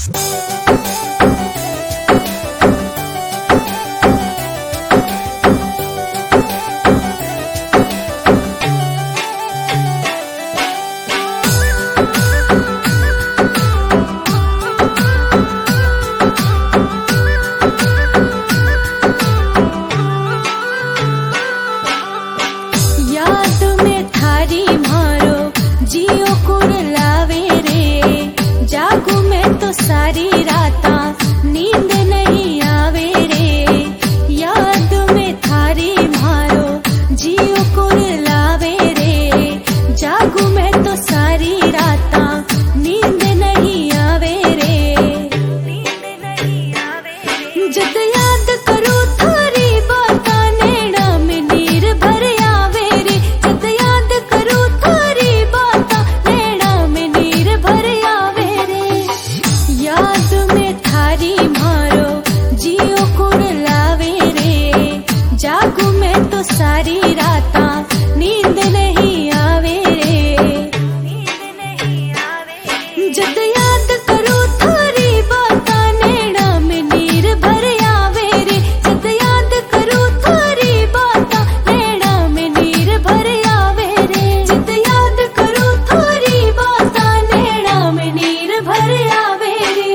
सारी राता नींद नहीं आवे रे, याद में थारी मारो जियो कुरलावे रे। जागू मैं तो सारी राता नींद नहीं आवे रे, नींद नहीं आवे रे। जद याद करूं थारी बाता नैना में नीर भर आवे रे, जद याद करूं थारी बाता नैना में नीर भर आवे रे। याद में थारी मारो जियो कुरलावे रे, जागू मैं तो सारी राता नींद नहीं आवे रे, नींद नहीं आवे रे। जद याद करूं थारी बाता नैना में नीर भर आवे रे, जद याद करूं थारी बाता नैना में नीर भर आवे रे, जद याद करूं थारी बाता नैना में नीर भर आवे रे।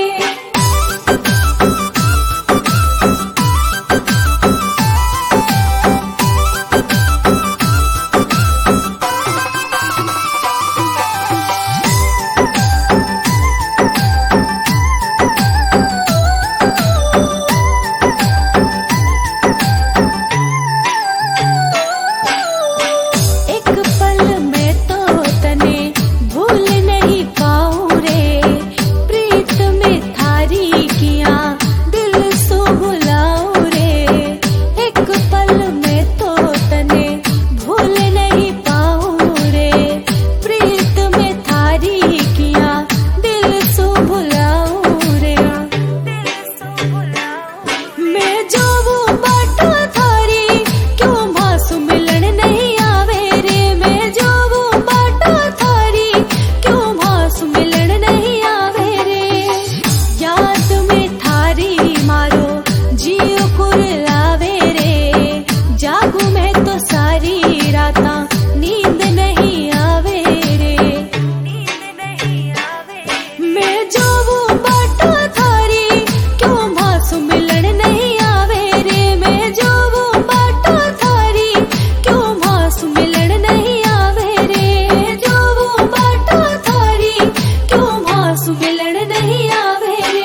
एक पल में तो तने भूल नहीं पाऊं रे, प्रीत में थारी किया दिल सो बुलाऊं रे। एक पल में तो तने भूल नहीं पाऊं रे, प्रीत में थारी किया दिल सो बुलाऊं रे, दिल सो बुलाऊं। मैं जाऊं बाटा थारी क्यों मासू मिलन नहीं आवे रे, मैं जाऊं बाटा थारी क्यों मासू मिलन नहीं आवे रे। याद में थारी मारो जियो कुरलावे रे, जागू मैं तो सारी राता नींद नहीं आवे रे, नींद नहीं आवे रे। मैं जाऊं बाटा थारी क्यों मासू मिलन नहीं आवे रे, मैं जाऊं बाटा थारी क्यों मासू मिलन नहीं आवे रे, जाऊं बाटा थारी क्यों मासू मिलन नहीं आवे रे।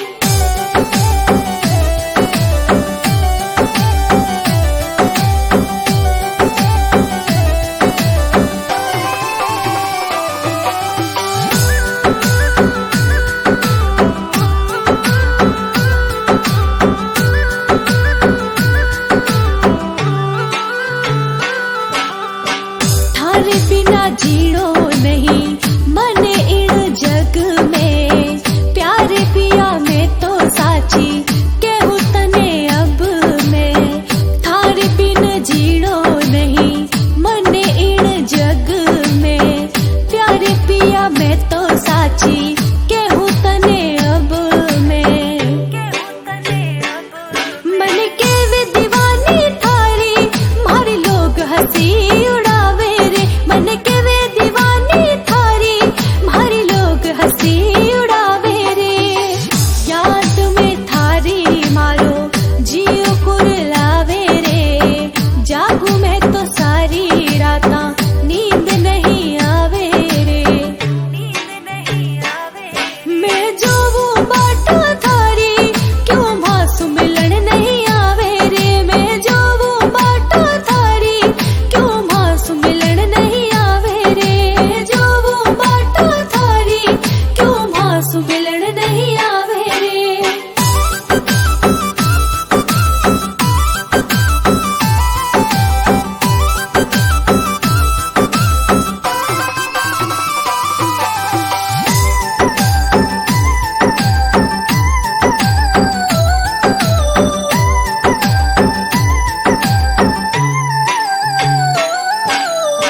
थारे बिना जीणो नहीं मन इन जग में, प्यारे पिया में तो साची केहू तने अब मैं। थारे बिन जीणो नहीं मन इन जग में, प्यारे पिया में तो साची केहू तने अब मैं, केहू तने अब। मन के वे दीवानी थारी मारे लोग हंसी उड़ावे रे, मन के वे दीवानी थारी मारे लोग हंसी उड़ावे रे। याद में थारी मारो जियो कुरलावे रे, जागू मैं तो सारी राता नींद नहीं आवे रे, नींद नहीं आवे रे। मैं जाऊं बाटा थारी क्यों मासू मिलन नहीं आवे रे, मैं जाऊं बाटा थारी क्यों मासू मिलन नहीं आवे रे, जाऊं बाटा थारी क्यों मासू मिलन नहीं आवे रे।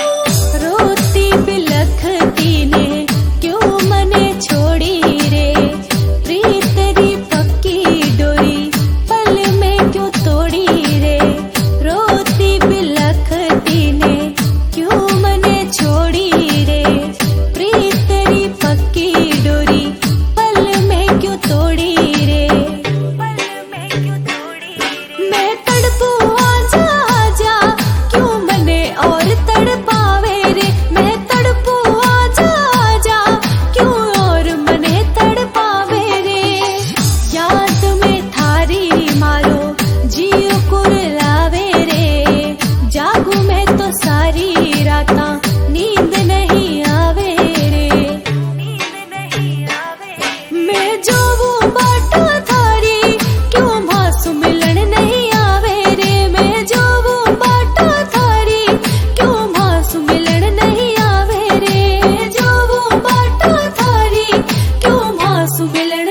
रोती बिलखती ने क्यों मने छोड़ी रे, जो वो बाटा थारी क्यों मासू मिलन नहीं आवे रे मैं जो वो बाटा थारी क्यों मासू मिलन नहीं आवे रे जो वो बाटा थारी क्यों मासू मिलन